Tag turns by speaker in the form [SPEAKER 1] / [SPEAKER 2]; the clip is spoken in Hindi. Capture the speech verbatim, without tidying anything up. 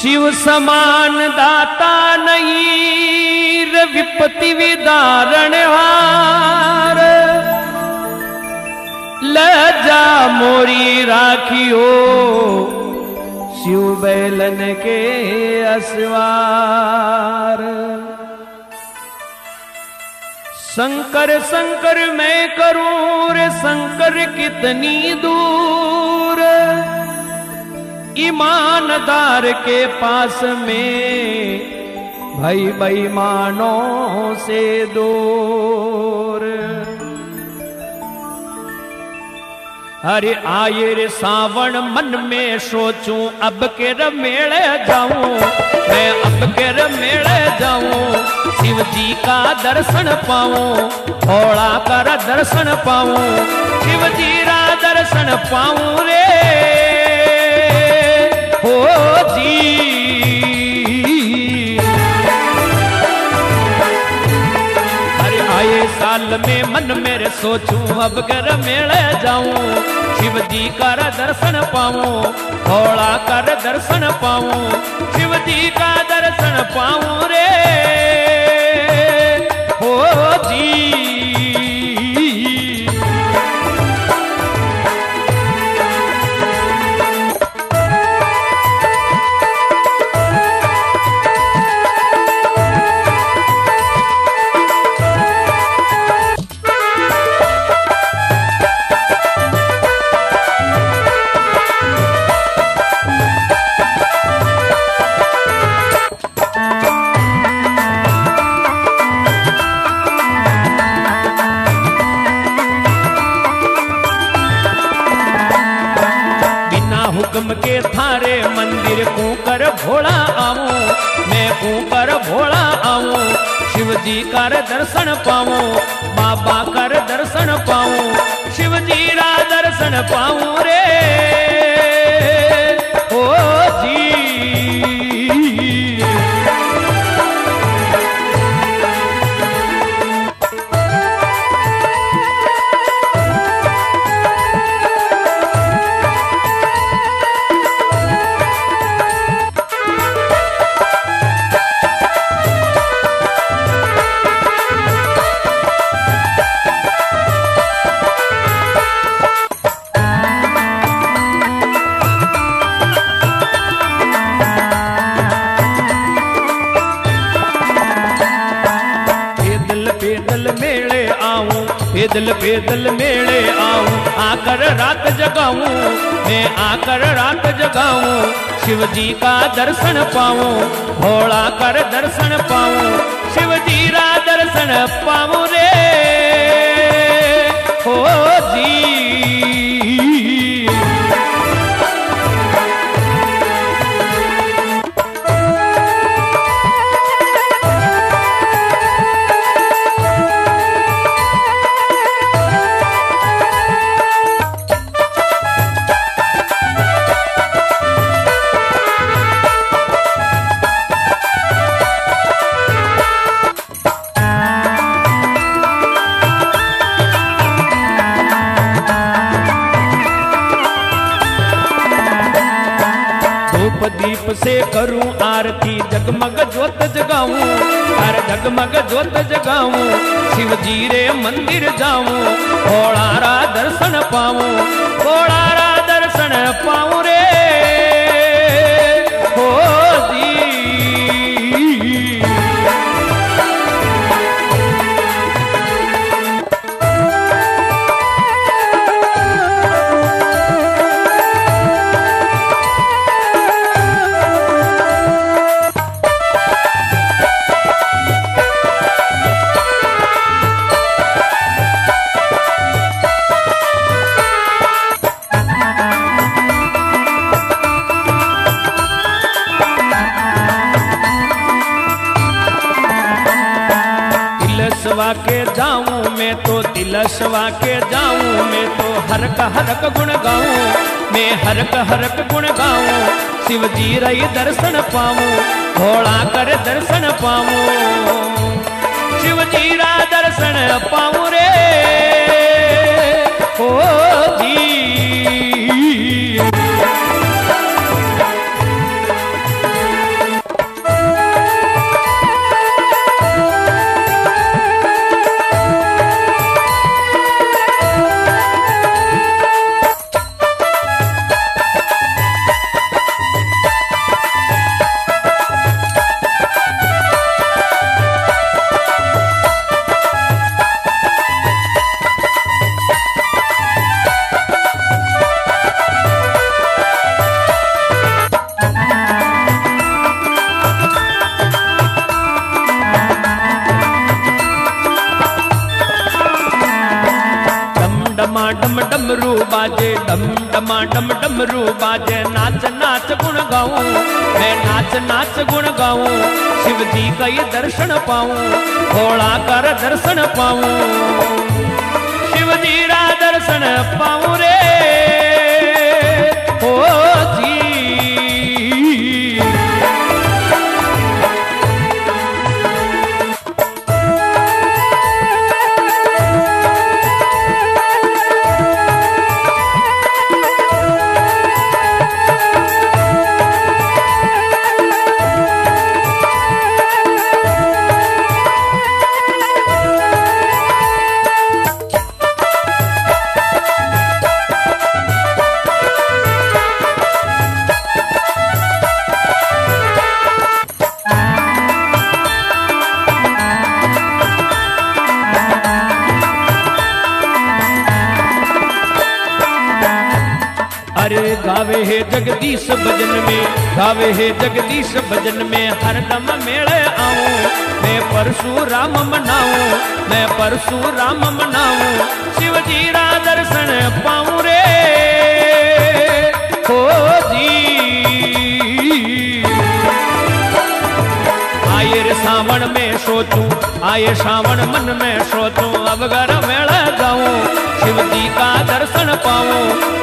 [SPEAKER 1] शिव समान दाता नहीं रे विपत्ति विदारण हार, लजा मोरी राखियो शिव बैलन के असवार। शंकर शंकर मैं करूं रे शंकर कितनी दूर, ईमानदार के पास में भाई बेईमानों से दूर। अरे आये रे सावन मन में सोचूं अब के मेले जाऊं, मैं अब के मेले जाऊं, शिव जी का दर्शन पाऊं, भोला कर दर्शन पाऊं, शिव जी का दर्शन पाऊं रे हो जी। अरे आए साल में मन मेरे सोचूं अब कर मेले जाऊं, शिव जी का दर्शन पाऊं, भोला कर दर्शन पाऊं, शिव जी का दर्शन पाऊं रे हो जी। हुक्म के थारे मंदिर कूकर भोला आऊं, मैं कूकर भोला आऊं, शिव जी का दर्शन पाऊं, बाबा कर दर्शन पाऊं, शिव जी का दर्शन पाऊं रे ओ जी। पैदल पैदल मेले आऊं, आकर रात जगाऊं, मैं आकर रात जगाऊं, शिव जी का दर्शन पाऊं, भोला कर दर्शन पाऊं, शिव जी का दर्शन पाऊं रे हो जी। दीप से करूं आरती, जगमग ज्योत जगाऊं, हर जगमग ज्योत जगाऊं, शिव जी रे मंदिर जाऊं, भोला रा दर्शन पाऊं, भोला रा दर्शन पाऊं रे हो जी। तिलसवा के जाऊं मैं तो, तिलसवा के जाऊं मैं तो, हर का हरक गुण गाऊं, मैं हर का हरक गुण गाऊं, शिव जी रही दर्शन पाऊं, भोला कर दर्शन पाऊं, शिव जी रा दर्शन पाऊं रे ओ जी। डमरू बाजे डम डमा डम डमरू बाजे नाच नाच गुण गाऊं मैं नाच नाच गुण गाऊं शिव जी का ये दर्शन पाऊं भोला कर दर्शन पाऊं शिव जी रा दर्शन पाऊं रे ओ जी अरे गावे है जगदीश भजन में गावे है जगदीश भजन में हरदम मेले आऊं मैं परशुराम मनाऊं मैं परशुराम मनाऊं शिव जी रा दर्शन पाऊं रे हो जी आये रे सावन में सोचूं आये सावन मन में सोचूं अब घर मेले जाऊं शिव जी का दर्शन पाऊं